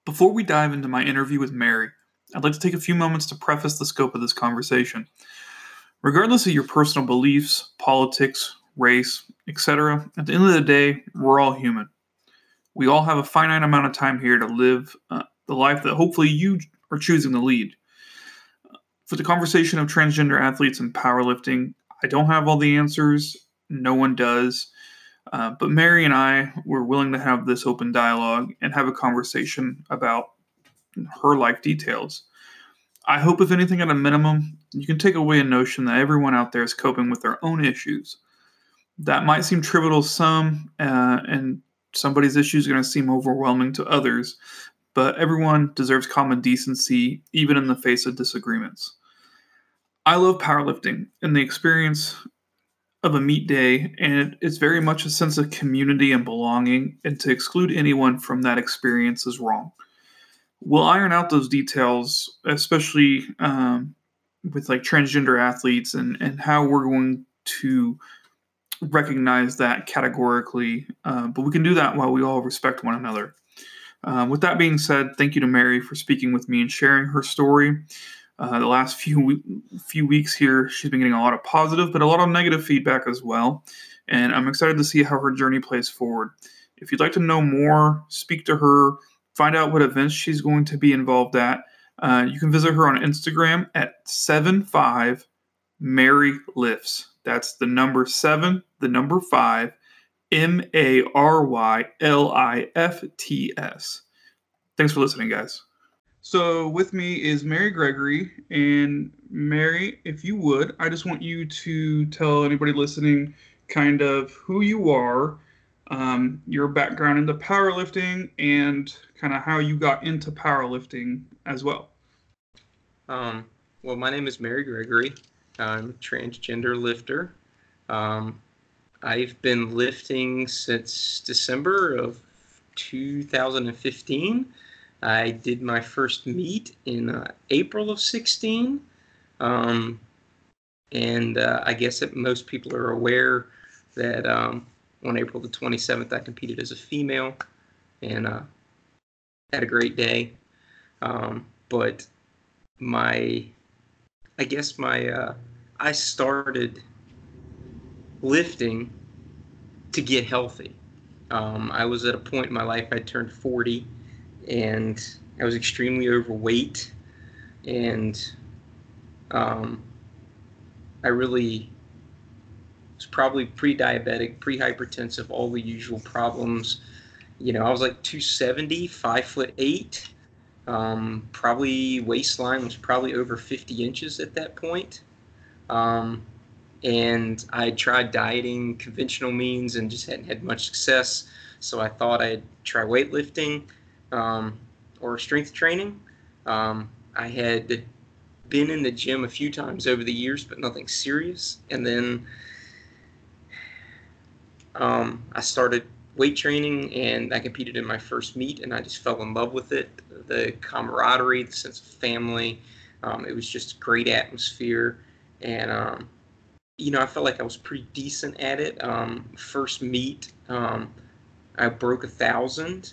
Before we dive into my interview with Mary, I'd like to take a few moments to preface the scope of this conversation. Regardless of your personal beliefs, politics, race, etc., at the end of the day, we're all human. We all have a finite amount of time here to live the life that hopefully you are choosing to lead. For the conversation of transgender athletes and powerlifting, I don't have all the answers. No one does. But Mary and I were willing to have this open dialogue and have a conversation about her life details. I hope, if anything, at a minimum, you can take away a notion that everyone out there is coping with their own issues. That might seem trivial to some, and somebody's issues are going to seem overwhelming to others, but everyone deserves common decency, even in the face of disagreements. I love powerlifting and the experience of a meet day, and it's very much a sense of community and belonging, and to exclude anyone from that experience is wrong. We'll iron out those details, especially with like transgender athletes and how we're going to recognize that categorically. But we can do that while we all respect one another. With that being said, thank you to Mary for speaking with me and sharing her story. The last few weeks here, she's been getting a lot of positive, but a lot of negative feedback as well. And I'm excited to see how her journey plays forward. If you'd like to know more, speak to her, find out what events she's going to be involved at, you can visit her on Instagram at 75marylifts. That's the number 7, the number 5, MARYLIFTS. Thanks for listening, guys. So with me is Mary Gregory. And Mary, if you would, I just want you to tell anybody listening kind of who you are, your background into powerlifting, and kind of how you got into powerlifting as well. Well, my name is Mary Gregory. I'm a transgender lifter. I've been lifting since December of 2015. I did my first meet in April of 16. I guess that most people are aware that on April the 27th, I competed as a female and had a great day. But I started lifting to get healthy. I was at a point in my life, I turned 40, and I was extremely overweight, and I really was probably pre-diabetic, pre-hypertensive, all the usual problems. You know, I was like 270, 5'8". Probably waistline was probably over 50 inches at that point. And I tried dieting, conventional means, and just hadn't had much success. So I thought I'd try weightlifting or strength training. I had been in the gym a few times over the years, but nothing serious. And then I started weight training, and I competed in my first meet, and I just fell in love with it. The camaraderie, the sense of family. It was just a great atmosphere. And, I felt like I was pretty decent at it. First meet, I broke 1,000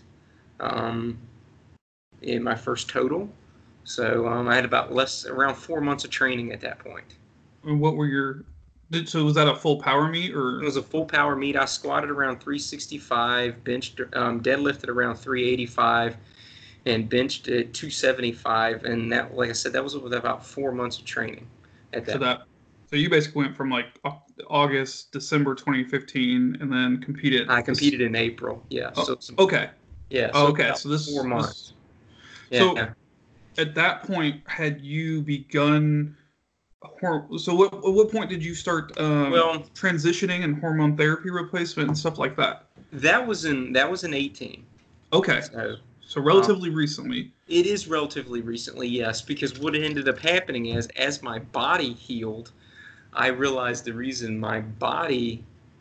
in my first total. So I had around 4 months of training at that point. And what were so was that a full power meet, or? It was a full power meet. I squatted around 365, benched, deadlifted around 385, and benched at 275. And that, like I said, that was with about 4 months of training at that. So you basically went from like December 2015, and then competed. I competed in April. Yeah. Oh, okay. Yeah. So okay. So this 4 months. So at that point, had you begun? So at what point did you start transitioning and hormone therapy replacement and stuff like that? That was in 18. Okay. So relatively recently. It is relatively recently, yes, because what ended up happening is, as my body healed, I realized the reason my body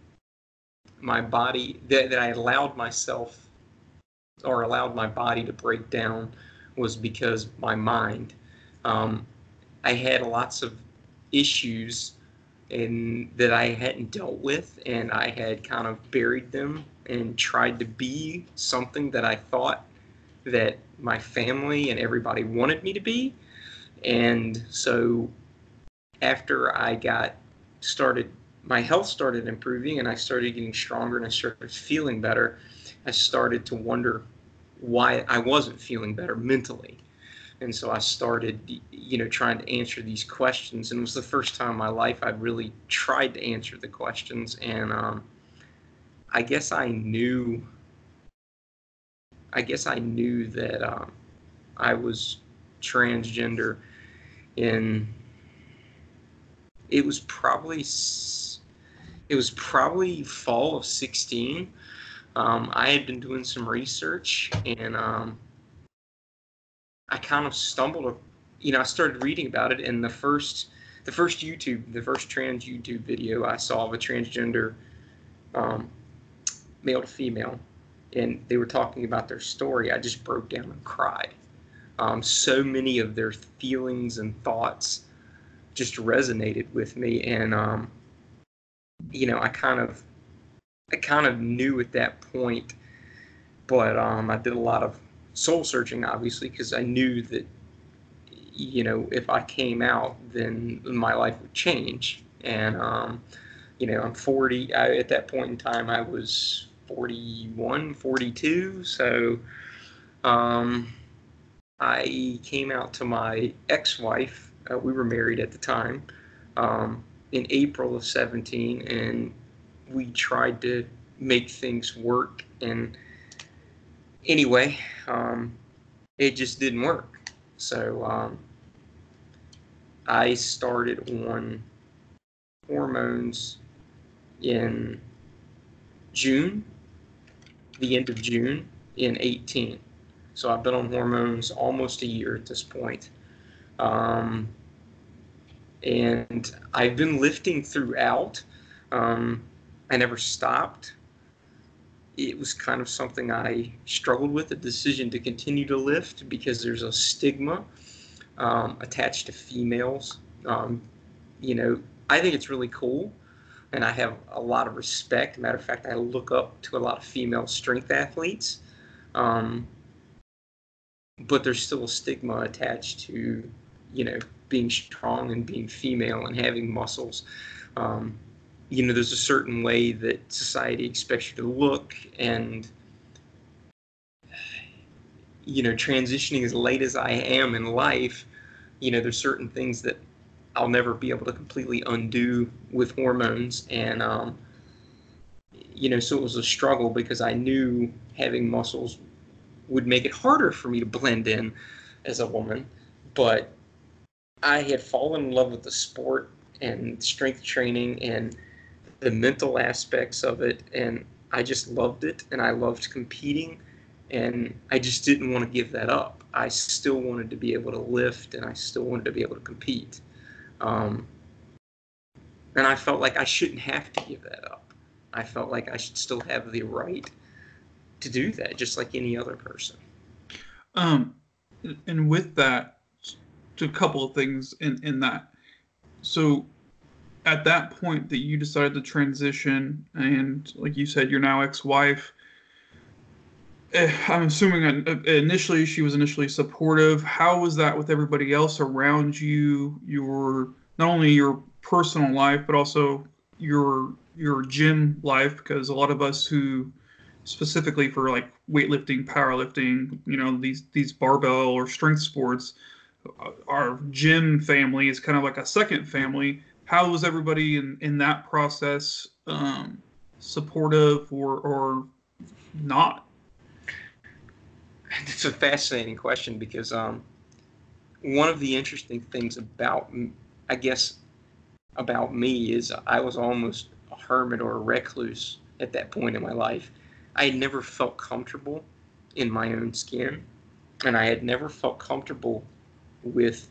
that I allowed myself or allowed my body to break down was because my mind. I had lots of issues that I hadn't dealt with, and I had kind of buried them and tried to be something that I thought that my family and everybody wanted me to be. And so after I got started, my health started improving and I started getting stronger and I started feeling better. I started to wonder why I wasn't feeling better mentally. And so I started, trying to answer these questions. And it was the first time in my life I'd really tried to answer the questions. And I guess I knew that I was transgender in, it was probably fall of 16. I had been doing some research and I kind of stumbled, I started reading about it, and the first trans YouTube video I saw of a transgender male to female, and they were talking about their story, I just broke down and cried. So many of their feelings and thoughts just resonated with me, and I kind of knew at that point, but I did a lot of soul searching, obviously, because I knew that, if I came out, then my life would change. And, I'm 40. At that point in time, I was 41, 42. So I came out to my ex-wife. We were married at the time, in April of 17, and we tried to make things work. And anyway, it just didn't work. So I started on hormones in June, the end of June in 18. So I've been on hormones almost a year at this point. And I've been lifting throughout. I never stopped. It was kind of something I struggled with, a decision to continue to lift, because there's a stigma attached to females. I think it's really cool, and I have a lot of respect. Matter of fact, I look up to a lot of female strength athletes, but there's still a stigma attached to, being strong and being female and having muscles. There's a certain way that society expects you to look, and, transitioning as late as I am in life, there's certain things that I'll never be able to completely undo with hormones. And, so it was a struggle, because I knew having muscles would make it harder for me to blend in as a woman. But I had fallen in love with the sport and strength training and the mental aspects of it, and I just loved it, and I loved competing, and I just didn't want to give that up. I still wanted to be able to lift, and I still wanted to be able to compete. And I felt like I shouldn't have to give that up. I felt like I should still have the right to do that, just like any other person. And with that, a couple of things in that. So at that point that you decided to transition, and like you said, your now ex-wife, I'm assuming initially she was supportive. How was that with everybody else around you? Not only your personal life, but also your gym life, because a lot of us who, specifically for like weightlifting, powerlifting, these barbell or strength sports, our gym family is kind of like a second family. How was everybody in that process, supportive or not? It's a fascinating question, because one of the interesting things about me is I was almost a hermit or a recluse at that point in my life. I had never felt comfortable in my own skin, and I had never felt comfortable with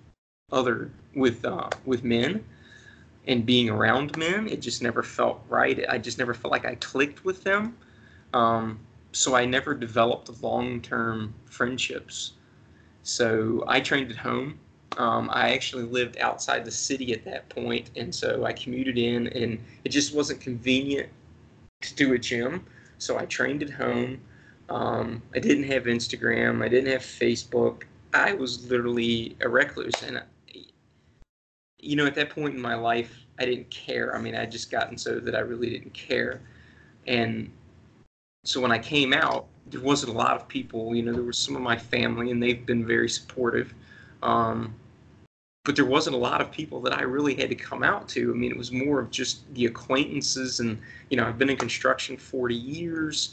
men and being around men. It just never felt right. I just never felt like I clicked with them. So I never developed long-term friendships. So I trained at home. I actually lived outside the city at that point, and so I commuted in, and it just wasn't convenient to do a gym. So I trained at home. I didn't have Instagram. I didn't have Facebook. I was literally a recluse. And, at that point in my life, I didn't care. I mean, I'd just gotten so that I really didn't care. And so when I came out, there wasn't a lot of people. There was some of my family, and they've been very supportive. But there wasn't a lot of people that I really had to come out to. I mean, it was more of just the acquaintances. And, I've been in construction 40 years,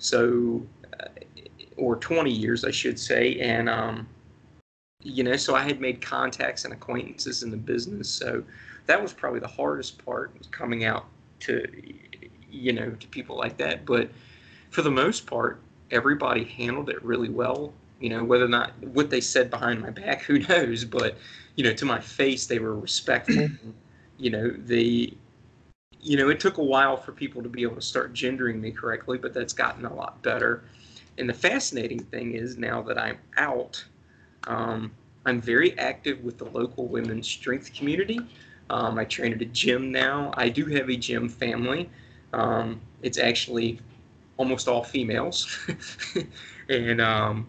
or 20 years, I should say. And, so I had made contacts and acquaintances in the business. So that was probably the hardest part, was coming out to, to people like that. But for the most part, everybody handled it really well. Whether or not what they said behind my back, who knows? But, to my face, they were respectful. It took a while for people to be able to start gendering me correctly, but that's gotten a lot better. And the fascinating thing is, now that I'm out, I'm very active with the local women's strength community. I train at a gym now. I do have a gym family. It's actually almost all females. And,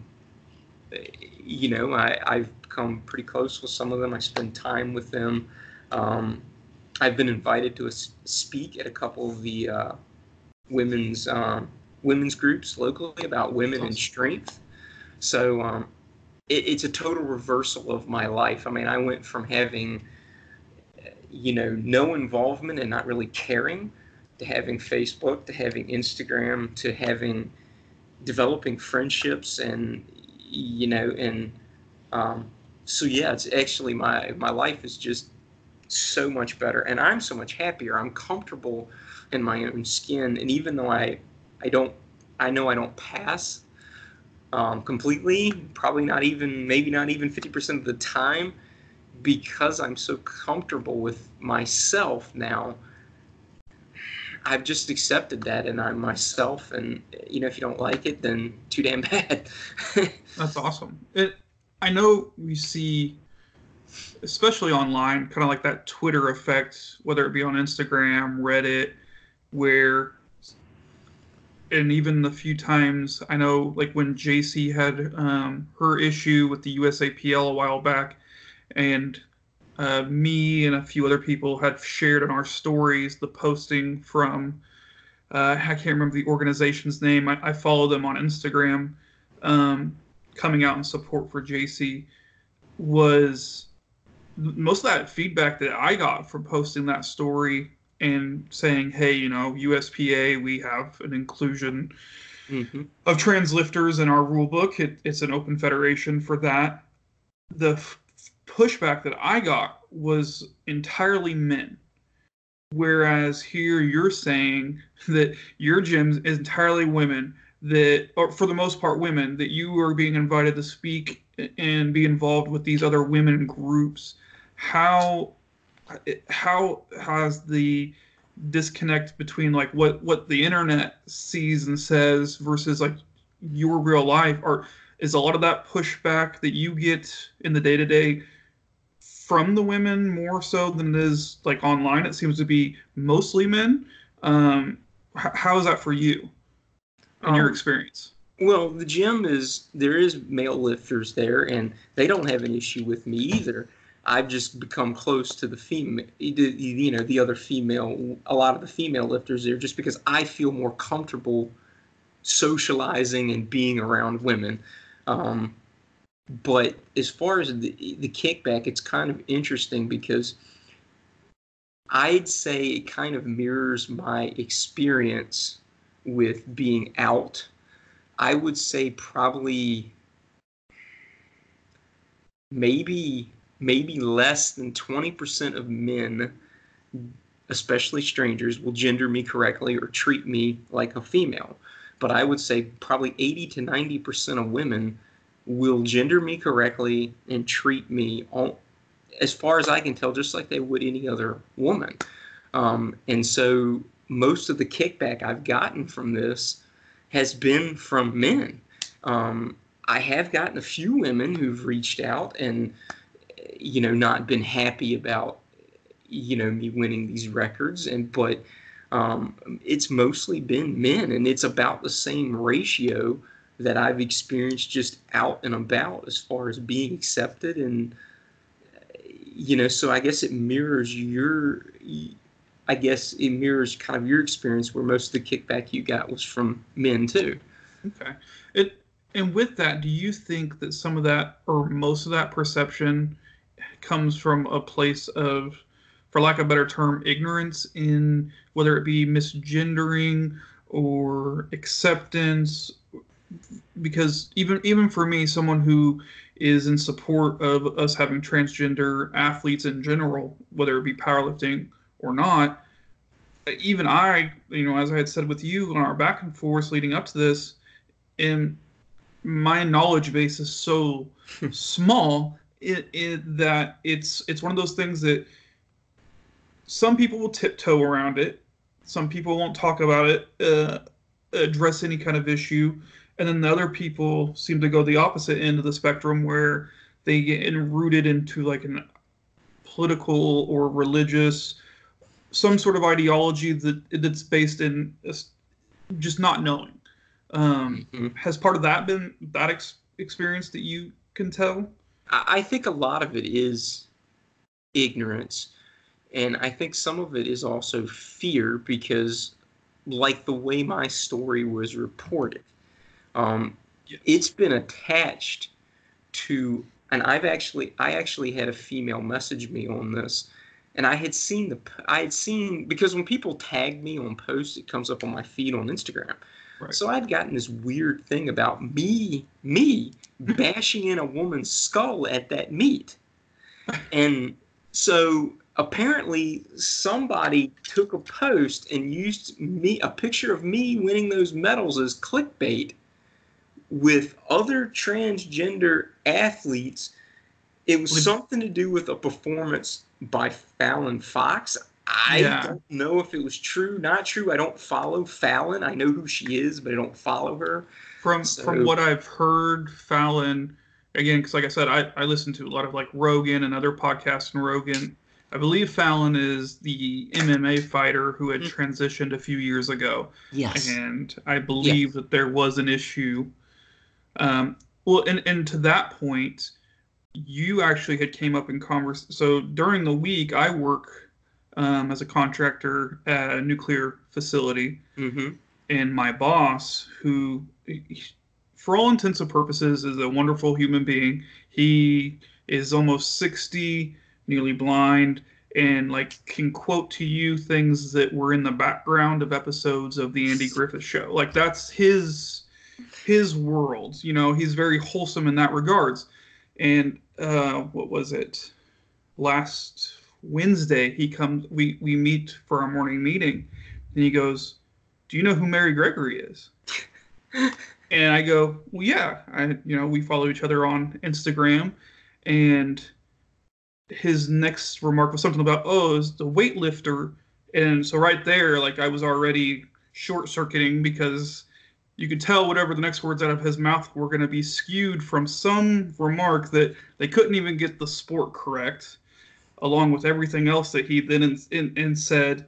I've become pretty close with some of them. I spend time with them. I've been invited to speak at a couple of the women's groups locally about women and strength. So it's a total reversal of my life. I mean, I went from having, no involvement and not really caring, to having Facebook, to having Instagram, to developing friendships, and so yeah, it's actually my life is just so much better, and I'm so much happier. I'm comfortable in my own skin, and even though I know I don't pass completely, maybe not even 50% of the time, because I'm so comfortable with myself now. I've just accepted that, and I'm myself, and if you don't like it, then too damn bad. That's awesome. I know we see, especially online, kind of like that Twitter effect, whether it be on Instagram, Reddit, where, and even the few times, I know, like when JC had her issue with the USAPL a while back, and me and a few other people had shared in our stories the posting from, I can't remember the organization's name. I follow them on Instagram, coming out in support for JC. Was most of that feedback that I got from posting that story and saying, hey, USPA, we have an inclusion of trans lifters in our rule book. It's an open federation for that. The pushback that I got was entirely men. Whereas here you're saying that your gym is entirely women, or for the most part women, that you are being invited to speak and be involved with these other women groups. How has the disconnect between like what the internet sees and says versus like your real life, or is a lot of that pushback that you get in the day-to-day from the women more so than it is like online? It seems to be mostly men. How is that for you in your experience? Well, the gym there is male lifters there, and they don't have an issue with me either. I've just become close to the female, the other female, a lot of the female lifters there, just because I feel more comfortable socializing and being around women. But as far as the kickback, it's kind of interesting because I'd say it kind of mirrors my experience with being out. I would say probably maybe less than 20% of men, especially strangers, will gender me correctly or treat me like a female. But I would say probably 80 to 90% of women will gender me correctly and treat me, as far as I can tell, just like they would any other woman. And so most of the kickback I've gotten from this has been from men. I have gotten a few women who've reached out and, not been happy about, me winning these records. But It's mostly been men, and it's about the same ratio that I've experienced just out and about as far as being accepted. And, so I guess it mirrors kind of your experience, where most of the kickback you got was from men too. Okay. And with that, do you think that some of that or most of that perception comes from a place of, for lack of a better term, ignorance in whether it be misgendering or acceptance? Because even for me, someone who is in support of us having transgender athletes in general, whether it be powerlifting or not, even I, as I had said with you on our back and forth leading up to this, and my knowledge base is so small that it's one of those things that some people will tiptoe around it, some people won't talk about it, address any kind of issue, and then the other people seem to go the opposite end of the spectrum where they get rooted into like an political or religious, some sort of ideology that's based in just not knowing. Has part of that been that experience that you can tell? I think a lot of it is ignorance, and I think some of it is also fear, because like the way my story was reported, it's been attached to, and I actually had a female message me on this, and I had seen because when people tag me on posts, it comes up on my feed on Instagram. Right. So I'd gotten this weird thing about me bashing in a woman's skull at that meet. And so apparently somebody took a post and used a picture of me winning those medals as clickbait with other transgender athletes. It was something to do with a performance by Fallon Fox. I don't know if it was true, not true. I don't follow Fallon. I know who she is, but I don't follow her. From what I've heard, Fallon, again, because like I said, I listen to a lot of like Rogan and other podcasts and Rogan. I believe Fallon is the MMA fighter who had transitioned a few years ago. Yes. And I believe that there was an issue. Well, and to that point, you actually had came up in conversation. So during the week, I work as a contractor at a nuclear facility. Mm-hmm. And my boss, who, for all intents and purposes, is a wonderful human being. He is almost 60, nearly blind, and like can quote to you things that were in the background of episodes of the Andy Griffith Show. Like that's his world. He's very wholesome in that regards. And what was it? Last Wednesday, he comes. We meet for our morning meeting, and he goes, "Do you know who Mary Gregory is?" And I go, "Well, yeah. We follow each other on Instagram." And his next remark was something about, "Oh, it's the weightlifter." And so right there, like I was already short-circuiting, because you could tell whatever the next words out of his mouth were going to be skewed from some remark that they couldn't even get the sport correct, along with everything else that he then said,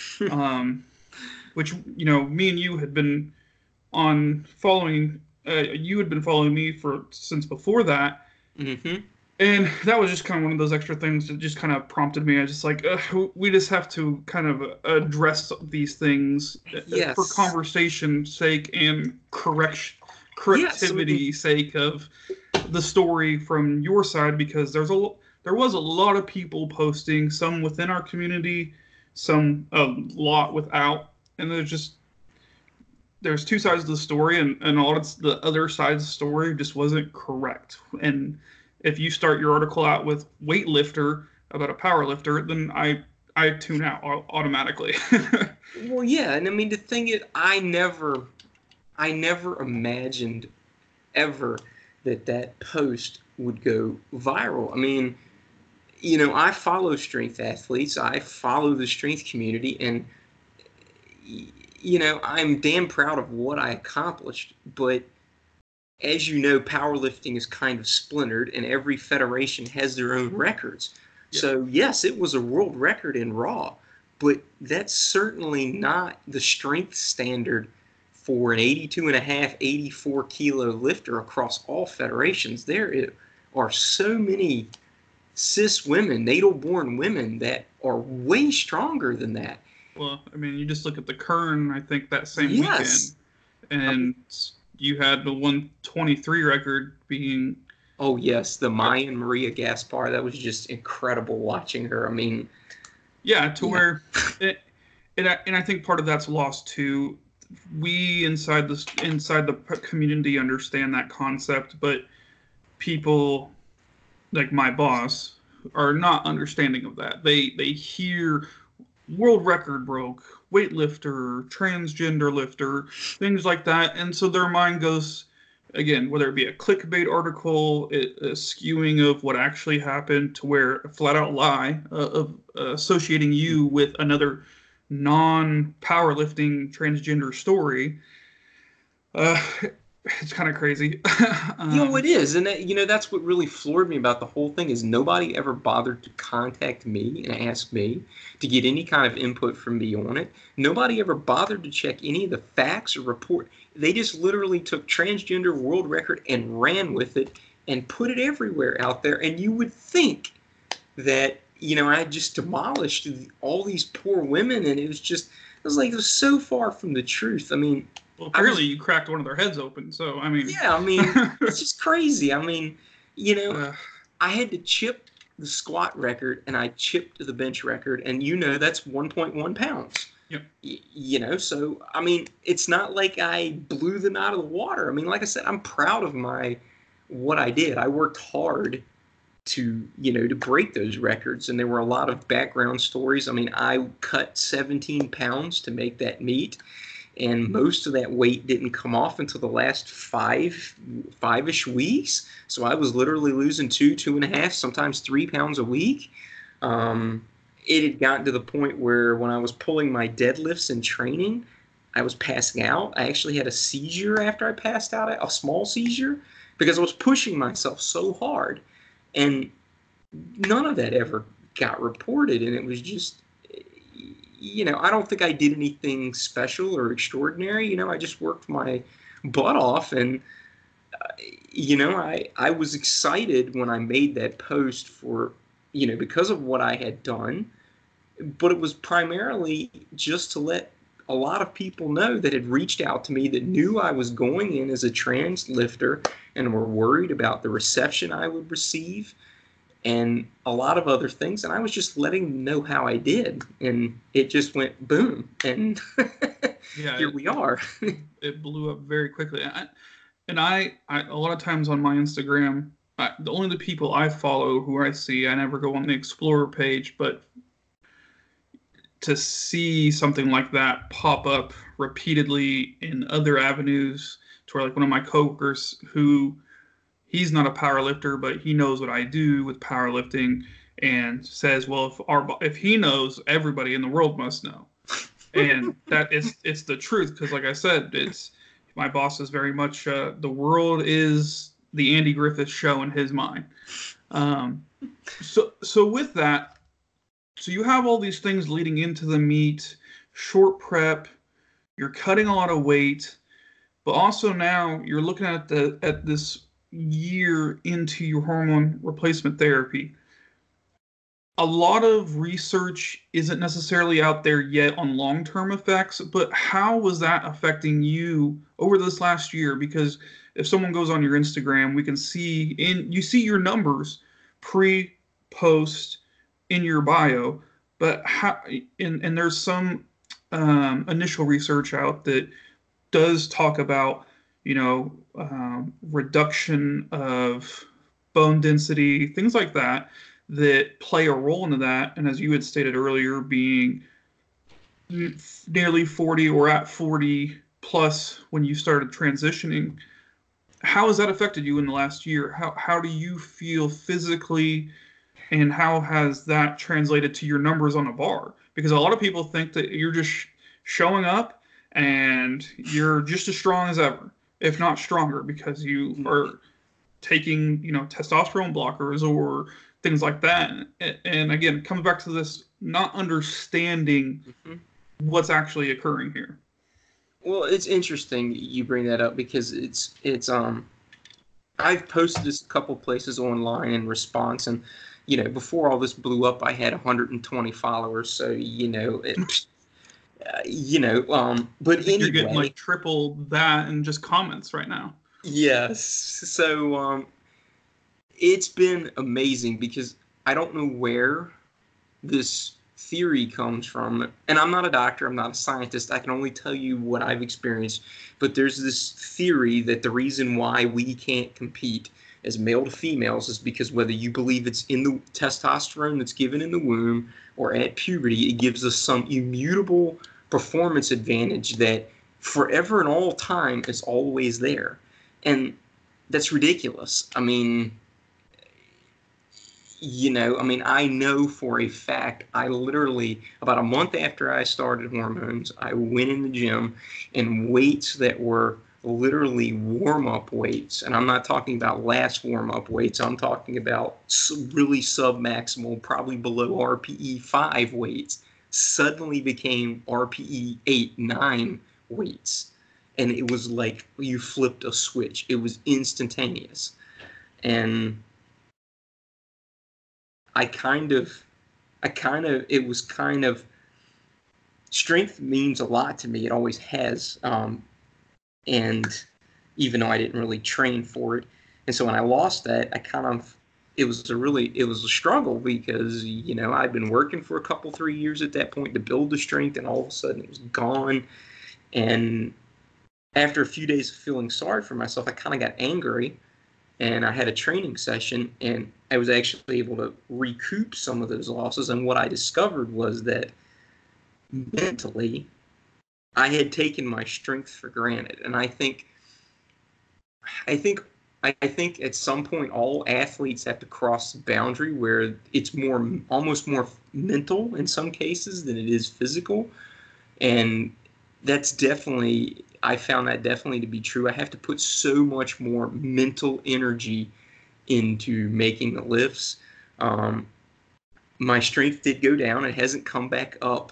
which, me and you had been following, you had been following me since before that. Mm-hmm. And that was just kind of one of those extra things that just kind of prompted me. I just like, we just have to kind of address these things for conversation's sake and correctivity sake of the story from your side, because there was a lot of people posting, some within our community, some a lot without, and there's two sides of the story, and a lot of the other side of the story just wasn't correct. And if you start your article out with weightlifter about a power lifter, then I tune out automatically. Well, yeah, and I mean the thing is, I never imagined ever that post would go viral. I mean, I follow strength athletes. I follow the strength community, and I'm damn proud of what I accomplished. But as you know, powerlifting is kind of splintered, and every federation has their own records. Yeah. So yes, it was a world record in Raw, but that's certainly not the strength standard for an 82.5, 84-kilo lifter across all federations. There are so many cis women, natal-born women, that are way stronger than that. Well, I mean, you just look at the Kern, I think, that same weekend, Yes. and you had the 123 record being... Oh, yes, the Mayan Maria Gaspar. That was just incredible watching her. I mean... Yeah, where... And I think part of that's lost, too. We inside the community understand that concept, but people like my boss are not understanding of that. They hear world record broke, weightlifter, transgender lifter, things like that, and so their mind goes, again, whether it be a clickbait article, a skewing of what actually happened, to where a flat out lie of associating you with another non-powerlifting transgender story. It's kind of crazy. It is. And that's what really floored me about the whole thing, is nobody ever bothered to contact me and ask me to get any kind of input from me on it. Nobody ever bothered to check any of the facts or report. They just literally took transgender world record and ran with it and put it everywhere out there. And you would think that, I just demolished all these poor women, and it was so far from the truth. I mean... Well, apparently you cracked one of their heads open, so, I mean... Yeah, I mean, it's just crazy. I mean, I had to chip the squat record, and I chipped the bench record, and that's 1.1 pounds. Yep. So, I mean, it's not like I blew them out of the water. I mean, like I said, I'm proud of what I did. I worked hard to break those records, and there were a lot of background stories. I mean, I cut 17 pounds to make that meet, and most of that weight didn't come off until the last five-ish weeks. So I was literally losing 2.5, sometimes 3 pounds a week. It had gotten to the point where when I was pulling my deadlifts in training, I was passing out. I actually had a seizure after I passed out, a small seizure, because I was pushing myself so hard. And none of that ever got reported, and it was just... I don't think I did anything special or extraordinary. I just worked my butt off, and, I was excited when I made that post for, because of what I had done, but it was primarily just to let a lot of people know that had reached out to me, that knew I was going in as a trans lifter and were worried about the reception I would receive, and a lot of other things, and I was just letting them know how I did, and it just went boom, and here we are. It blew up very quickly, and I a lot of times on my Instagram, the people I follow, who I see, I never go on the Explorer page, but to see something like that pop up repeatedly in other avenues, to where, like, one of my coworkers who... He's not a powerlifter, but he knows what I do with powerlifting, and says, well, if he knows, everybody in the world must know. And it's the truth, because, like I said, my boss is very much, the world is the Andy Griffith show in his mind. So with that, so you have all these things leading into the meet, short prep, you're cutting a lot of weight, but also now you're looking at this year into your hormone replacement therapy. A lot of research isn't necessarily out there yet on long-term effects, but how was that affecting you over this last year? Because if someone goes on your Instagram, we can see you see your numbers pre, post in your bio, but how, and there's some initial research out that does talk about reduction of bone density, things like that play a role into that. And as you had stated earlier, being nearly 40 or at 40 plus when you started transitioning, how has that affected you in the last year? How do you feel physically, and how has that translated to your numbers on a bar? Because a lot of people think that you're just showing up and you're just as strong as ever, if not stronger, because you are taking, testosterone blockers or things like that. And again, it comes back to this not understanding what's actually occurring here. Well, it's interesting you bring that up because it's I've posted this a couple places online in response, and before all this blew up, I had 120 followers, so but I think you're getting anyway, like triple that in just comments right now. yes. So it's been amazing because I don't know where this theory comes from, and I'm not a doctor, I'm not a scientist, I can only tell you what I've experienced, but there's this theory that the reason why we can't compete as male to females is because whether you believe it's in the testosterone that's given in the womb or at puberty, it gives us some immutable performance advantage that forever and all time is always there. And that's ridiculous. I mean, I know for a fact, I literally, about a month after I started hormones, I went in the gym and weights that were literally warm-up weights, and I'm not talking about last warm-up weights, I'm talking about really sub-maximal, probably below RPE 5 weights, suddenly became RPE 8, 9 weights. And it was like you flipped a switch. It was instantaneous. And it was kind of, strength means a lot to me. It always has. And even though I didn't really train for it. And so when I lost that, it was a struggle because, I'd been working for 3 years at that point to build the strength, and all of a sudden it was gone. And after a few days of feeling sorry for myself, I kind of got angry. And I had a training session, and I was actually able to recoup some of those losses. And what I discovered was that mentally, I had taken my strength for granted. And I think at some point all athletes have to cross the boundary where it's almost more mental in some cases than it is physical. And I found that definitely to be true. I have to put so much more mental energy into making the lifts. My strength did go down. It hasn't come back up.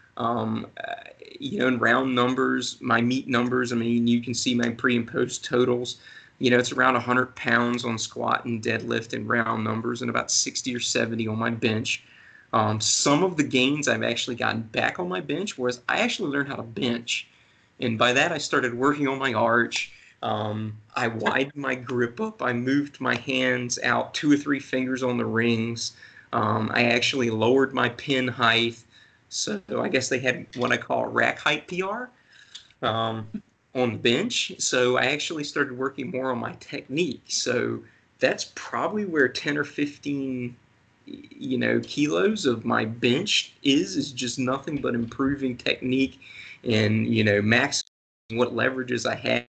In round numbers, my meet numbers, you can see my pre and post totals. It's around 100 pounds on squat and deadlift in round numbers, and about 60 or 70 on my bench. Some of the gains I've actually gotten back on my bench was I actually learned how to bench. And by that, I started working on my arch. I widened my grip up. I moved my hands out 2 or 3 fingers on the rings. I actually lowered my pin height. So I guess they had what I call a rack height PR on the bench. So I actually started working more on my technique. So that's probably where 10 or 15 kilos of my bench is just nothing but improving technique and, maximizing what leverages I have.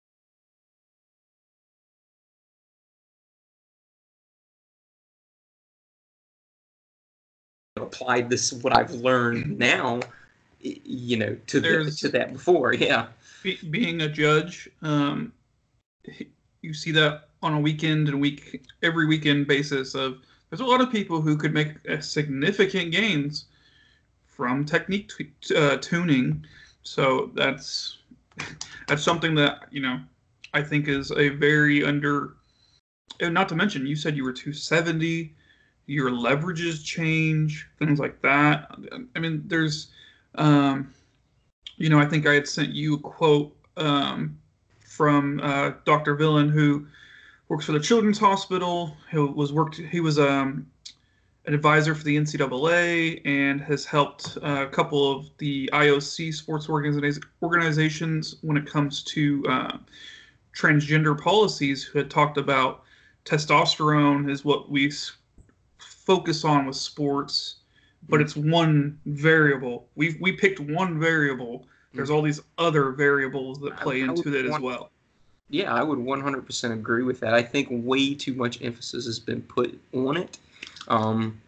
Applied what I've learned now, to that before. Yeah. Being a judge, you see that on a every weekend basis there's a lot of people who could make significant gains from technique tuning. So that's something that I think is a very under. And not to mention, you said you were 270. Your leverages change, things like that. There's, I think I had sent you a quote from Dr. Villain, who works for the Children's Hospital. He was an advisor for the NCAA and has helped a couple of the IOC sports organizations when it comes to transgender policies, who had talked about testosterone is what we focus on with sports, but it's one variable. We picked one variable. There's all these other variables that play into that as well. Yeah, I would 100% agree with that. I think way too much emphasis has been put on it. And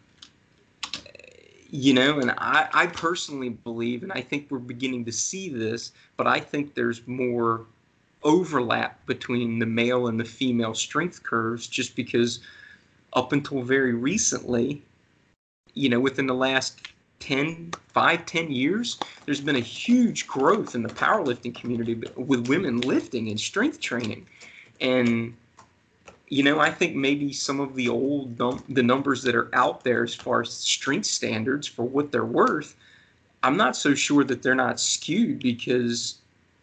I personally believe, and I think we're beginning to see this, but I think there's more overlap between the male and the female strength curves just because up until very recently, within the last 10 years, there's been a huge growth in the powerlifting community with women lifting and strength training. And, I think maybe some of the the numbers that are out there as far as strength standards for what they're worth, I'm not so sure that they're not skewed because,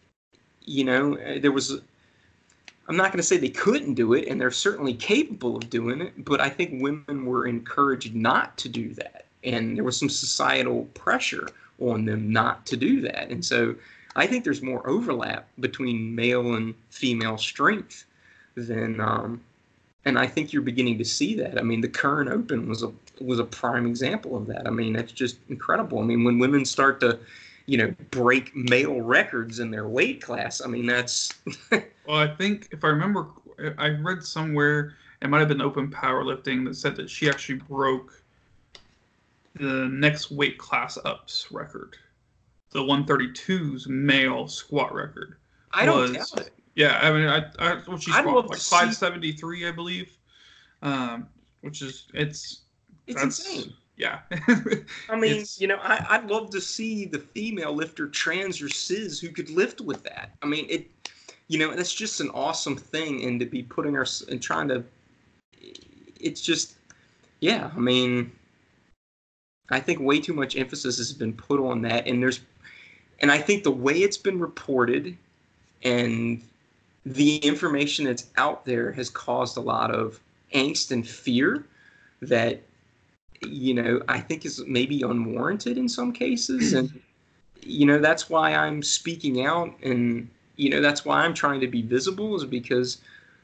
I'm not going to say they couldn't do it, and they're certainly capable of doing it, but I think women were encouraged not to do that. And there was some societal pressure on them not to do that. And so I think there's more overlap between male and female strength than, and I think you're beginning to see that. I mean, the Kern Open was a prime example of that. I mean, that's just incredible. I mean, when women start to, break male records in their weight class, I mean, that's... Well, I think, if I remember, I read somewhere, it might have been Open Powerlifting, that said that she actually broke the next weight class up's record. The 132's male squat record. I don't doubt it. Yeah, I mean, what she squat, like 573, I believe. Which is, it's insane. Yeah. I mean, I'd love to see the female lifter, trans or cis, who could lift with that. I mean, that's just an awesome thing, and to be putting and trying to, it's just, yeah, I mean, I think way too much emphasis has been put on that, and I think the way it's been reported and the information that's out there has caused a lot of angst and fear that, I think is maybe unwarranted in some cases. And, that's why I'm speaking out, and, that's why I'm trying to be visible, is because,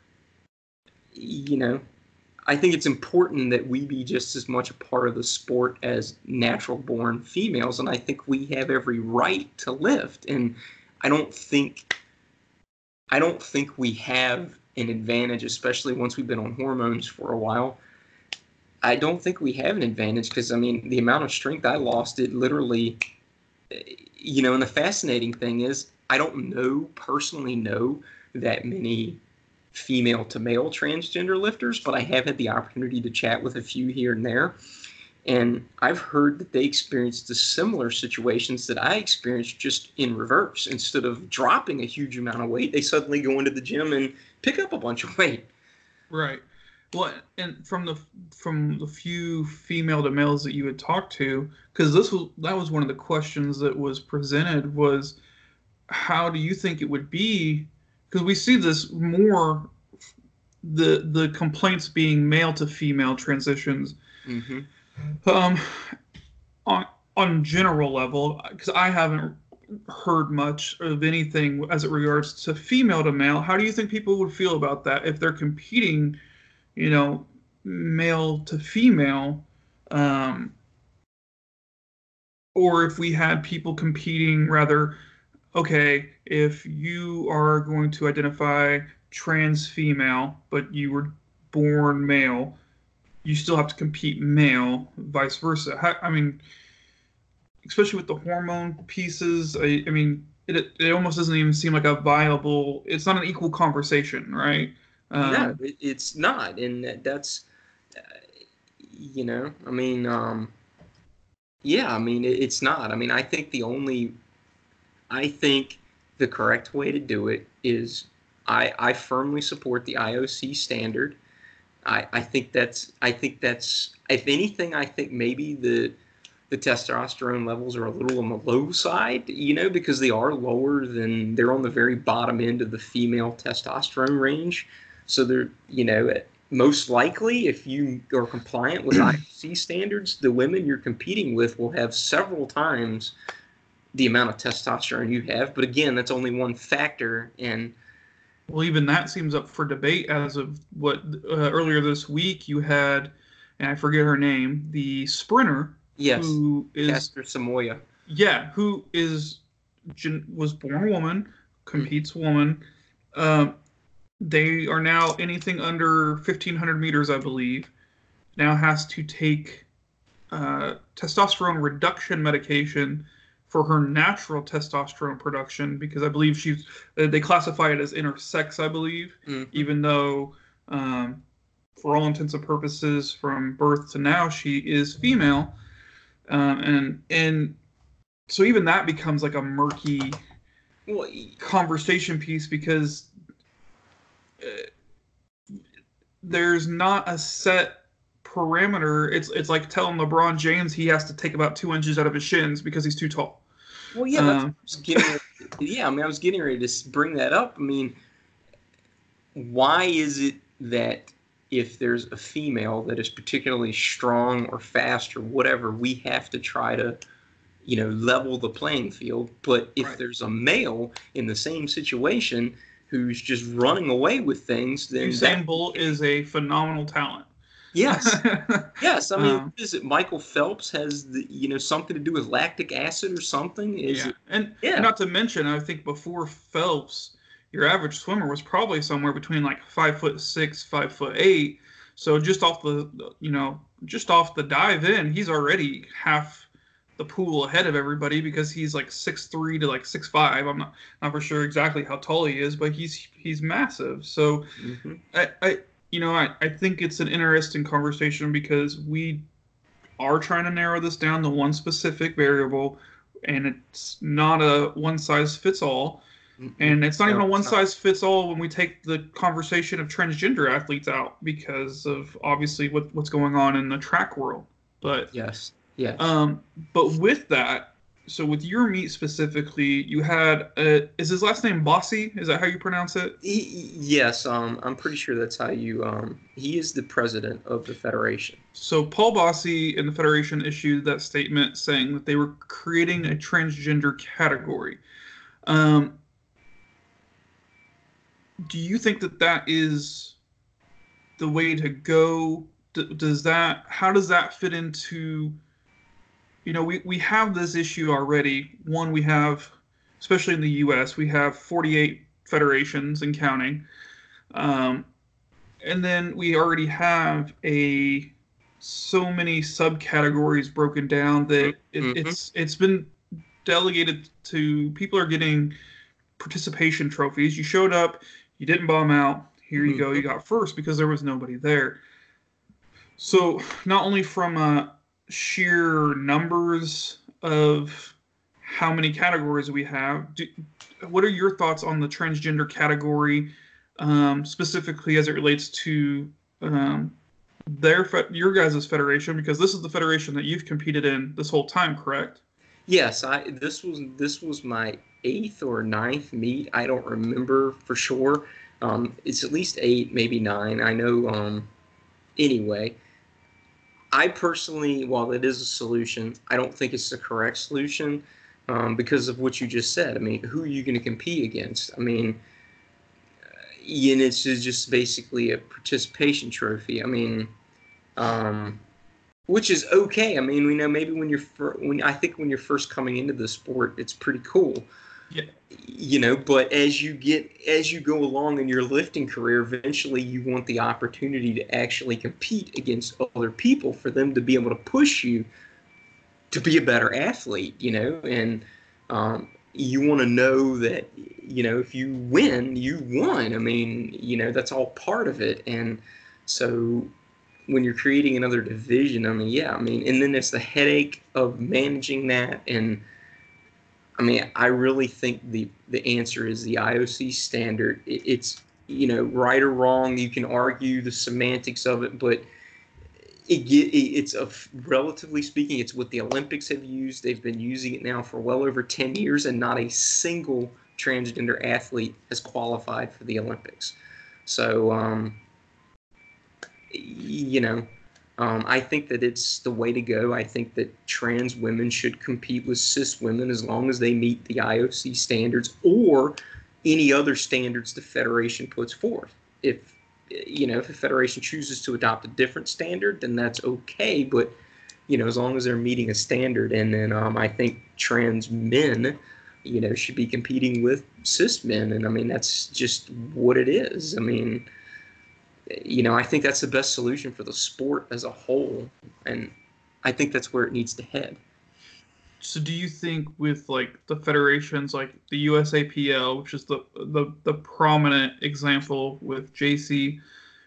I think it's important that we be just as much a part of the sport as natural-born females, and I think we have every right to lift. And I don't think we have an advantage, especially once we've been on hormones for a while. I don't think we have an advantage because, I mean, the amount of strength I lost, it literally, and the fascinating thing is, I don't personally know that many female to male transgender lifters, but I have had the opportunity to chat with a few here and there. And I've heard that they experienced the similar situations that I experienced, just in reverse. Instead of dropping a huge amount of weight, they suddenly go into the gym and pick up a bunch of weight. Right. Well, and from the few female to males that you had talked to, because that was one of the questions that was presented, was how do you think it would be? Because we see this more, the complaints being male to female transitions. Mm-hmm. On general level, because I haven't heard much of anything as it regards to female to male. How do you think people would feel about that if they're competing, male to female, or if we had people competing rather, okay, if you are going to identify trans female, but you were born male, you still have to compete male, vice versa. I mean, especially with the hormone pieces, I mean, it almost doesn't even seem like it's not an equal conversation, right? No, it's not. And that's, I mean, yeah, I mean, it's not. I mean, I think the correct way to do it is, I firmly support the IOC standard. I think that's, if anything, I think maybe the testosterone levels are a little on the low side, because they are they're on the very bottom end of the female testosterone range. So they're, most likely, if you are compliant with IOC standards, the women you're competing with will have several times the amount of testosterone you have. But again, that's only one factor. And well, even that seems up for debate as of what earlier this week you had, and I forget her name, the sprinter. Yes, who is Caster Samoa. Yeah, who was born a woman, competes woman. They are now anything under 1,500 meters, I believe, now has to take testosterone reduction medication for her natural testosterone production, because I believe they classify it as intersex, I believe, even though for all intents and purposes, from birth to now, she is female, and so even that becomes like a murky Well, conversation piece because there's not a set parameter. It's like telling LeBron James he has to take about 2 inches out of his shins because he's too tall. well, yeah, that's what I was getting ready. Yeah, I mean, I was getting ready to bring that up. I mean, why is it that if there's a female that is particularly strong or fast or whatever, we have to try to, level the playing field? But if Right. there's a male in the same situation who's just running away with things, then Usain Bolt is a phenomenal talent. yes. Yes, I mean, Um, is it Michael Phelps has something to do with lactic acid or something? Is yeah, it? and Yeah. not to mention, I think before Phelps, your average swimmer was probably somewhere between like 5'6", 5'8". So just off the dive in, he's already half the pool ahead of everybody because he's like 6'3" to like 6'5". I'm not for sure exactly how tall he is, but he's massive. So Mm-hmm. I think it's an interesting conversation because we are trying to narrow this down to one specific variable, and it's not a one size fits all. Mm-mm. And it's not No, even a one it's not. size fits all when we take the conversation of transgender athletes out because of obviously what's going on in the track world. But Yes. Yes. um, but with that, so with your meet specifically, you had is his last name Bossy? Is that how you pronounce it? Yes, I'm pretty sure that's how you. He is the president of the federation. So Paul Bossy and the Federation issued that statement saying that they were creating a transgender category. Um, do you think that that is the way to go? How does that fit into, we have this issue already. One, we have, especially in the US, we have 48 federations and counting. Um, and then we already have so many subcategories broken down that Mm-hmm. it's been delegated to people are getting participation trophies. You showed up, you didn't bomb out. Here you go, Mm-hmm. you got first because there was nobody there. So not only from sheer numbers of how many categories we have, what are your thoughts on the transgender category, specifically as it relates to um, your guys' federation? Because this is the federation that you've competed in this whole time, correct? Yes, I this was my eighth or ninth meet. I don't remember for sure. It's at least eight, maybe nine. I know. Anyway, I personally, while it is a solution, I don't think it's the correct solution because of what you just said. I mean, who are you going to compete against? I mean, and it's just basically a participation trophy. I mean, um, which is okay. I mean, we know maybe when you're first coming into the sport, it's pretty cool. Yeah. But as you go along in your lifting career, eventually you want the opportunity to actually compete against other people for them to be able to push you to be a better athlete, and you want to know that, if you win, you won. I mean, that's all part of it. And so when you're creating another division, I mean, yeah, I mean, and then it's the headache of managing that. And I mean, I really think the answer is the IOC standard. It's, right or wrong. You can argue the semantics of it, but it's relatively speaking, it's what the Olympics have used. They've been using it now for well over 10 years, and not a single transgender athlete has qualified for the Olympics. So, I think that it's the way to go. I think that trans women should compete with cis women as long as they meet the IOC standards or any other standards the federation puts forth. If a federation chooses to adopt a different standard, then that's okay. But as long as they're meeting a standard, and then I think trans men, should be competing with cis men, and I mean that's just what it is. I mean, I think that's the best solution for the sport as a whole, and I think that's where it needs to head. So do you think with like the federations like the USAPL, which is the prominent example with JC,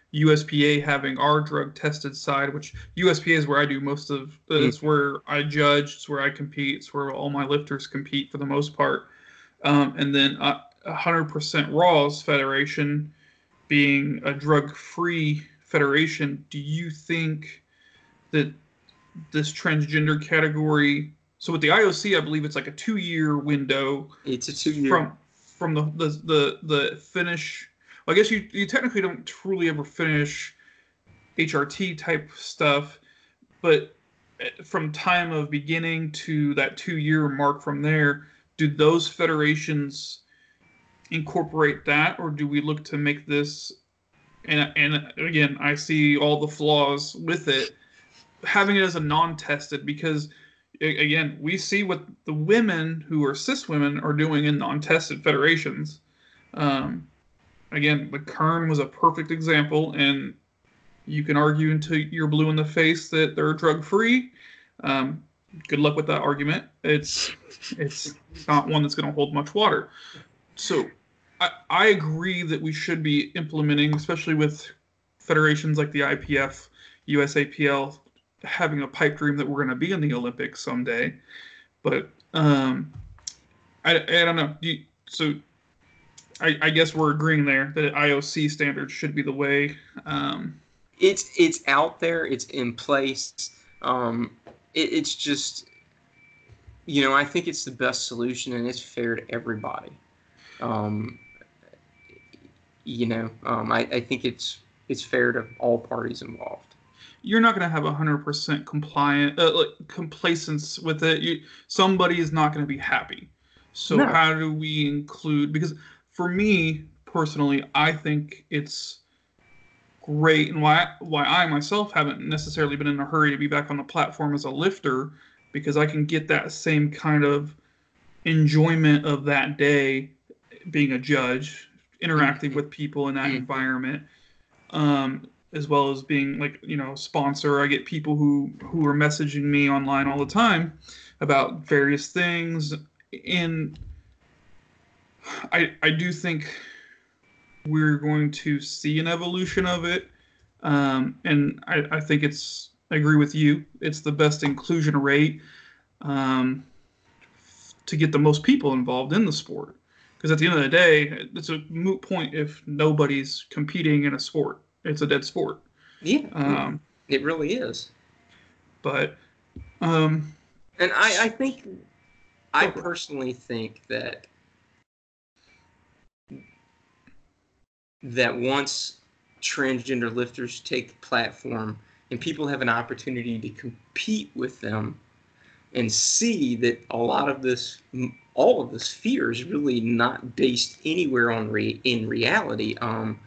USPA having our drug tested side, which USPA is where I do most of. It's where I judge. It's where I compete. It's where all my lifters compete for the most part. And then 100% Raws Federation being a drug-free federation. Do you think that this transgender category? So with the IOC, I believe it's like a 2-year window. It's a 2-year from the finish. Well, I guess you technically don't truly ever finish HRT type stuff, but from time of beginning to that 2-year mark from there, do those federations incorporate that, or do we look to make this? And again, I see all the flaws with it, having it as a non-tested, because again, we see what the women who are cis women are doing in non-tested federations. Again, the Kern was a perfect example, and you can argue until you're blue in the face that they're drug-free. Good luck with that argument. It's not one that's going to hold much water. So I agree that we should be implementing, especially with federations like the IPF, USAPL, having a pipe dream that we're going to be in the Olympics someday. But I don't know. So I guess we're agreeing there that IOC standards should be the way. It's out there. It's in place. It's just, I think it's the best solution, and it's fair to everybody. I think it's fair to all parties involved. You're not going to have 100% complacence with it. Somebody is not going to be happy. So no. How do we include? Because for me personally, I think it's great, and why I myself haven't necessarily been in a hurry to be back on the platform as a lifter, because I can get that same kind of enjoyment of that day being a judge, interacting with people in that environment, as well as being like, sponsor. I get people who are messaging me online all the time about various things, and I do think we're going to see an evolution of it, and I think I agree with you, it's the best inclusion rate to get the most people involved in the sport. Because at the end of the day, it's a moot point if nobody's competing in a sport. It's a dead sport. Yeah, it really is. But, and I personally think that once transgender lifters take the platform and people have an opportunity to compete with them and see that all of this fear is really not based anywhere in reality,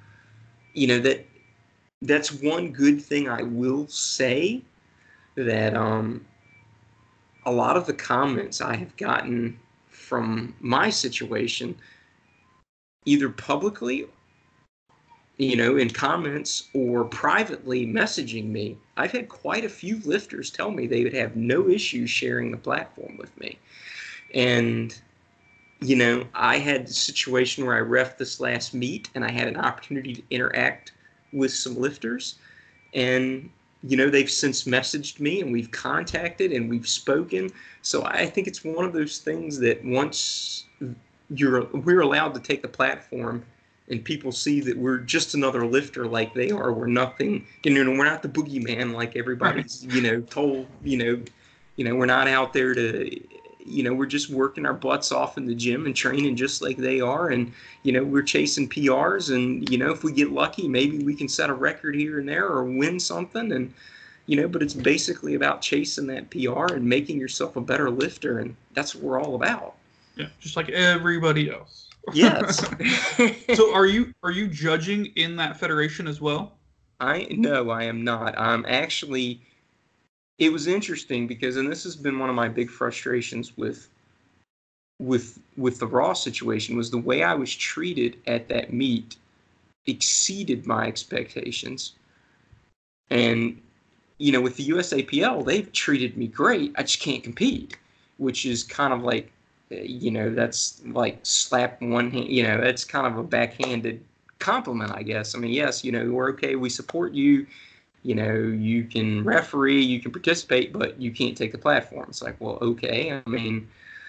that's one good thing I will say, that a lot of the comments I have gotten from my situation, either publicly, in comments or privately messaging me, I've had quite a few lifters tell me they would have no issue sharing the platform with me. And, I had a situation where I reffed this last meet, and I had an opportunity to interact with some lifters. And, they've since messaged me, and we've contacted, and we've spoken. So I think it's one of those things that once we're allowed to take the platform, and people see that we're just another lifter like they are. We're nothing, we're not the boogeyman like everybody's, told, we're not out there to, we're just working our butts off in the gym and training just like they are. And, we're chasing PRs, and, if we get lucky, maybe we can set a record here and there or win something. And, but it's basically about chasing that PR and making yourself a better lifter. And that's what we're all about. Yeah. Just like everybody else. Yes. So are you judging in that federation as well? No, I am not. Actually, it was interesting because, and this has been one of my big frustrations with the Raw situation, was the way I was treated at that meet exceeded my expectations. And, with the USAPL, they've treated me great. I just can't compete, which is kind of like, that's like slap one hand, that's kind of a backhanded compliment, I guess. I mean, yes, we're okay. We support you. You can referee, you can participate, but you can't take the platform. It's like, well, okay. I mean,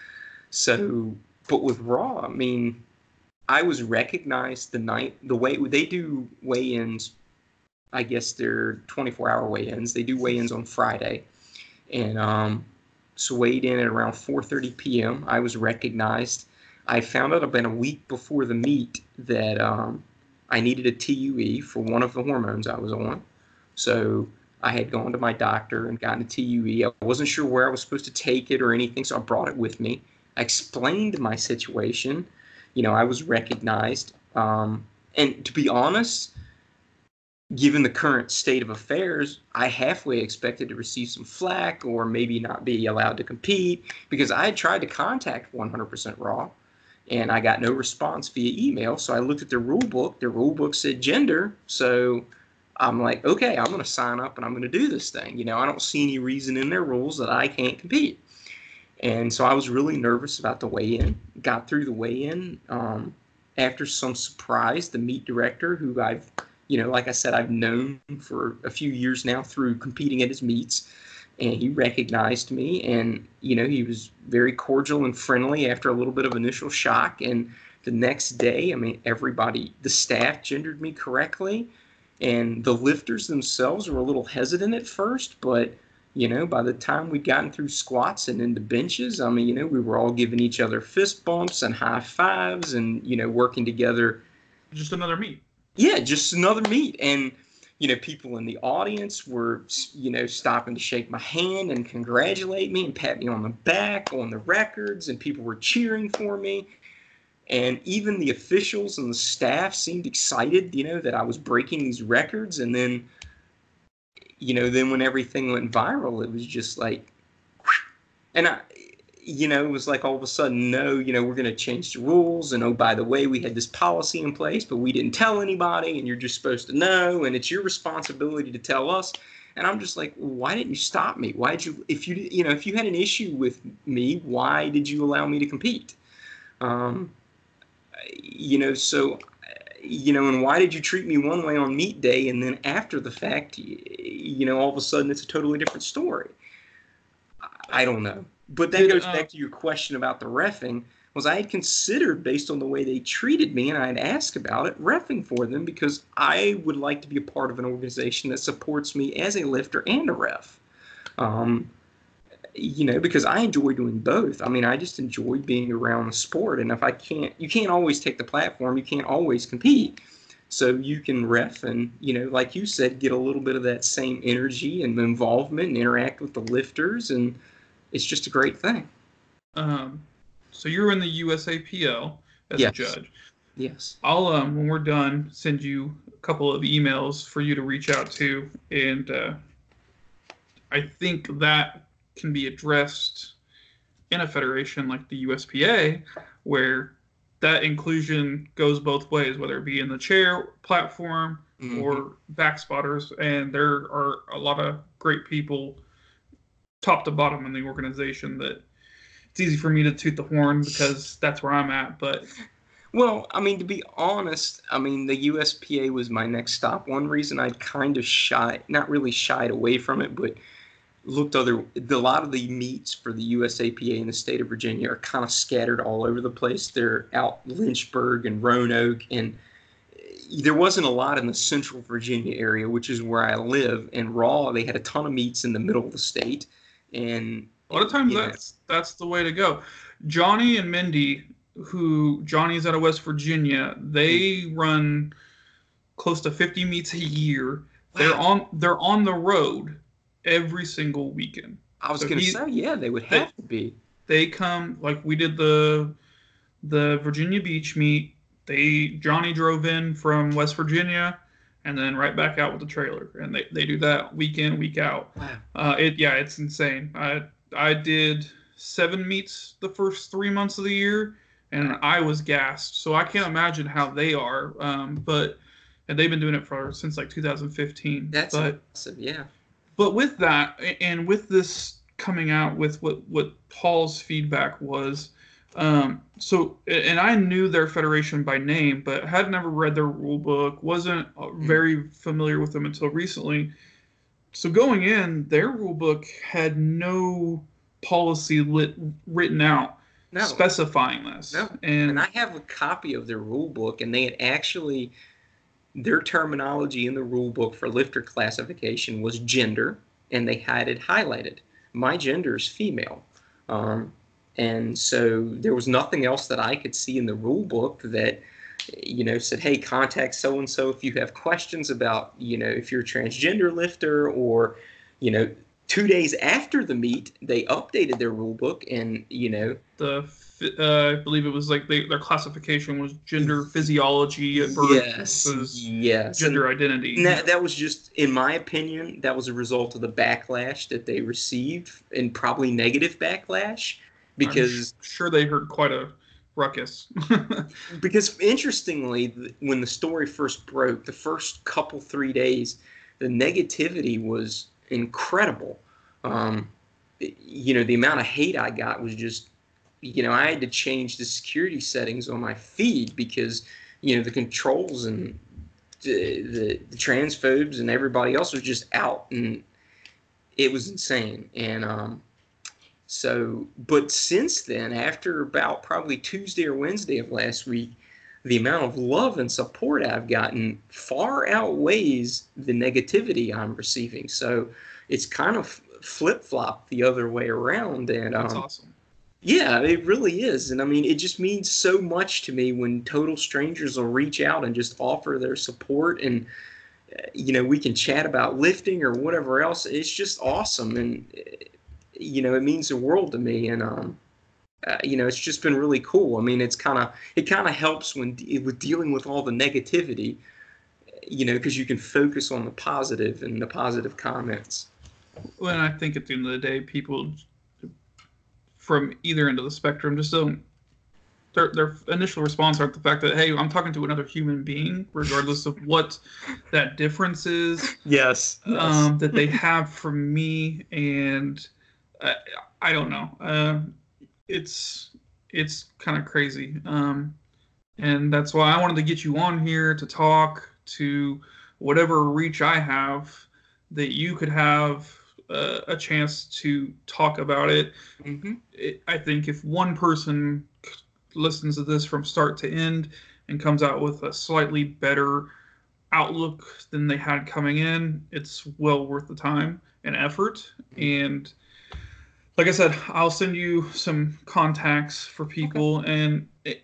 so, but with Raw, I mean, I was recognized the way they do weigh-ins. I guess they're 24-hour weigh-ins. They do weigh-ins on Friday, and so weighed in at around 4:30 p.m. I was recognized. I found out about a week before the meet that I needed a TUE for one of the hormones I was on. So I had gone to my doctor and gotten a TUE. I wasn't sure where I was supposed to take it or anything, so I brought it with me. I explained my situation. I was recognized. And to be honest, given the current state of affairs, I halfway expected to receive some flack or maybe not be allowed to compete, because I had tried to contact 100% Raw and I got no response via email. So I looked at their rule book. Their rule book said gender. So I'm like, okay, I'm going to sign up and I'm going to do this thing. I don't see any reason in their rules that I can't compete. And so I was really nervous about the weigh-in. Got through the weigh-in. After some surprise, the meet director, who I've, like I said, I've known for a few years now through competing at his meets, and he recognized me, and, he was very cordial and friendly after a little bit of initial shock. And the next day, I mean, the staff gendered me correctly, and the lifters themselves were a little hesitant at first, but by the time we'd gotten through squats and into benches, I mean, we were all giving each other fist bumps and high fives and, working together. Just another meet. Yeah, just another meet. And, people in the audience were, stopping to shake my hand and congratulate me and pat me on the back on the records, and people were cheering for me. And even the officials and the staff seemed excited, that I was breaking these records. And then, then when everything went viral, it was just like, and it was like all of a sudden, no, we're going to change the rules. And, oh, by the way, we had this policy in place, but we didn't tell anybody, and you're just supposed to know, and it's your responsibility to tell us. And I'm just like, well, why didn't you stop me? Why did you, if you had an issue with me, why did you allow me to compete? So, and why did you treat me one way on meet day, and then after the fact, all of a sudden it's a totally different story? I don't know. But that goes back to your question about the reffing, was I had considered, based on the way they treated me, and I had asked about it, reffing for them, because I would like to be a part of an organization that supports me as a lifter and a ref. Because I enjoy doing both. I mean, I just enjoy being around the sport. And if you can't always take the platform, you can't always compete. So you can ref and, like you said, get a little bit of that same energy and involvement and interact with the lifters. And it's just a great thing. So you're in the USAPL as a judge. Yes. I'll, when we're done, send you a couple of emails for you to reach out to. And I think that can be addressed in a federation like the USPA, where that inclusion goes both ways, whether it be in the chair platform or back spotters. And there are a lot of great people top to bottom in the organization that it's easy for me to toot the horn because that's where I'm at. But well, I mean, to be honest, I mean, the USPA was my next stop. One reason I kind of not really shied away from it, but looked a lot of the meets for the USAPA in the state of Virginia are kind of scattered all over the place. They're out Lynchburg and Roanoke, and there wasn't a lot in the central Virginia area, which is where I live. And Raw, they had a ton of meets in the middle of the state, and a lot of times that's the way to go. Johnny and Mindy, Johnny's out of West Virginia, they run close to 50 meets a year. Wow. They're on the road every single weekend. I was going to say, yeah, they would have to be. They come, like we did the Virginia Beach meet. Johnny drove in from West Virginia and then right back out with the trailer. And they do that week in, week out. Wow. It's insane. I did 7 meets the first 3 months of the year, and I was gassed. So I can't imagine how they are. And they've been doing it since like 2015. That's awesome, yeah. But with that, and with this coming out with what Paul's feedback was, So, and I knew their federation by name, but had never read their rule book, wasn't very familiar with them until recently. So going in, their rule book had no policy written out No, specifying this. no. And And I have a copy of their rule book, and they had actually, their terminology in the rule book for lifter classification was gender, and they had it highlighted. My gender is female. Um, and so there was nothing else that I could see in the rule book that, said, hey, contact so and so if you have questions about, if you're a transgender lifter, or, you know, 2 days after the meet, they updated their rule book, and, I believe it was like their classification was gender physiology at birth yes, versus yes. gender And identity. that was just, in my opinion, that was a result of the backlash that they received, and probably negative backlash, I'm because sure they heard quite a ruckus. interestingly, when the story first broke, the first couple 3 days, the negativity was incredible. Um, the amount of hate I got was just, I had to change the security settings on my feed because, the controls and the transphobes and everybody else was just out, and it was insane. And but since then, after about probably Tuesday or Wednesday of last week, the amount of love and support I've gotten far outweighs the negativity I'm receiving. So it's kind of flip-flopped the other way around. And That's awesome. yeah, it really is. And I mean, it just means so much to me when total strangers will reach out and just offer their support, and we can chat about lifting or whatever else. It's just awesome. And it means the world to me. And it's just been really cool. I mean, it kind of helps with dealing with all the negativity, because you can focus on the positive and the positive comments. Well, I think at the end of the day, people from either end of the spectrum just don't. Their initial response aren't the fact that, hey, I'm talking to another human being, regardless of what that difference is. Yes. That they have from me, and I don't know. It's kind of crazy, and that's why I wanted to get you on here to talk to whatever reach I have, that you could have a chance to talk about it. Mm-hmm. I think if one person listens to this from start to end and comes out with a slightly better outlook than they had coming in, it's well worth the time and effort. And like I said, I'll send you some contacts for people, Okay. and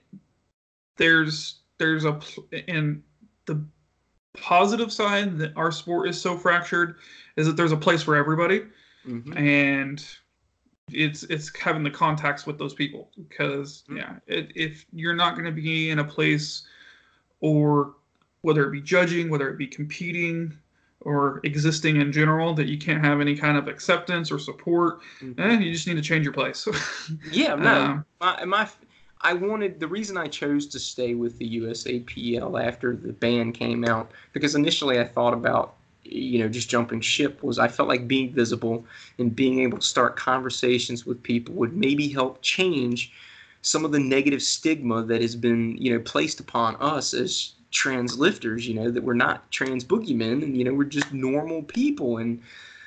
there's a and the positive side that our sport is so fractured is that there's a place for everybody, Mm-hmm. and it's having the contacts with those people, because if you're not going to be in a place, or whether it be judging, whether it be competing, or existing in general, that you can't have any kind of acceptance or support, you just need to change your place. Yeah, no. I wanted, the reason I chose to stay with the USAPL after the ban came out, because initially I thought about, just jumping ship, was I felt like being visible and being able to start conversations with people would maybe help change some of the negative stigma that has been, placed upon us as trans lifters, that we're not trans boogeymen, and, we're just normal people. And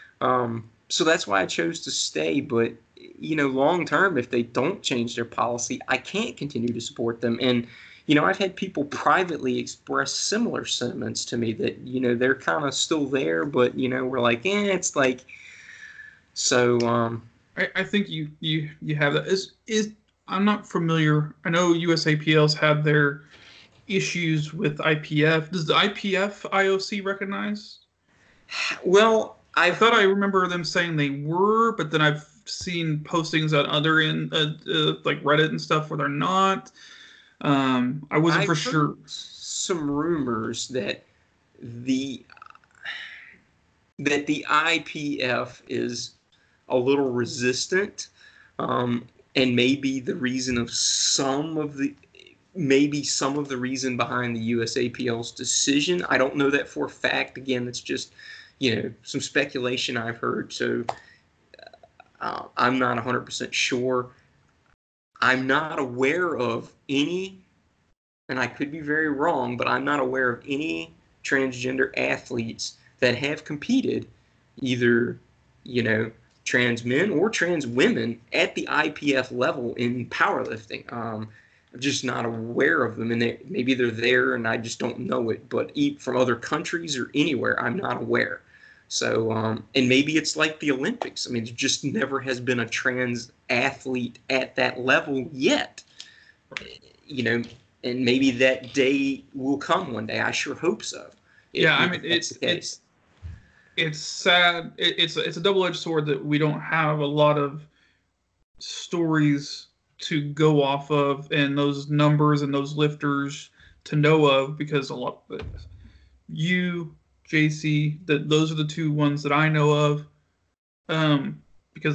so that's why I chose to stay. But, long term, if they don't change their policy, I can't continue to support them. And, I've had people privately express similar sentiments to me that, they're kind of still there, but, we're like, it's like, so. I think you have that. Is I'm not familiar. I know USAPL's had their issues with IPF. Does the IPF IOC recognize? Well, I thought I remember them saying they were, but then I've seen postings on other like Reddit and stuff where they're not. I wasn't for I've sure. heard some rumors the that the IPF is a little resistant, and maybe the reason of some of the reason behind the USAPL's decision. I don't know that for a fact. Again, it's just some speculation I've heard. So I'm not 100% sure. I'm not aware of any, and I could be very wrong, but I'm not aware of any transgender athletes that have competed, either, trans men or trans women at the IPF level in powerlifting. I'm just not aware of them, and maybe they're there and I just don't know it. But from other countries or anywhere, I'm not aware. So, and maybe it's like the Olympics. I mean, there just never has been a trans athlete at that level yet. And maybe that day will come one day. I sure hope so. It's sad. It's a double-edged sword that we don't have a lot of stories to go off of, and those numbers and those lifters to know of, because a lot of you, JC, those are the two ones that I know of. Because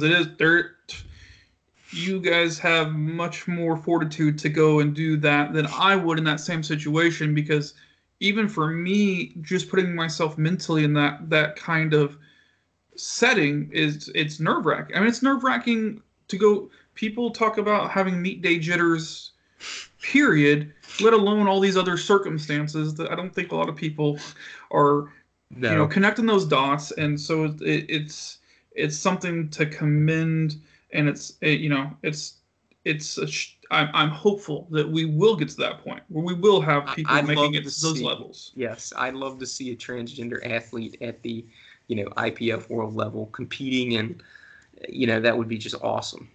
you guys have much more fortitude to go and do that than I would in that same situation, because even for me, just putting myself mentally in that kind of setting it's nerve-wracking. I mean, it's nerve-wracking to go. People talk about having meet day jitters, period, let alone all these other circumstances that I don't think a lot of people are, connecting those dots. And so it's something to commend, and I'm hopeful that we will get to that point where we will have people making it to those levels. Yes, I'd love to see a transgender athlete at the IPF world level competing, and that would be just awesome.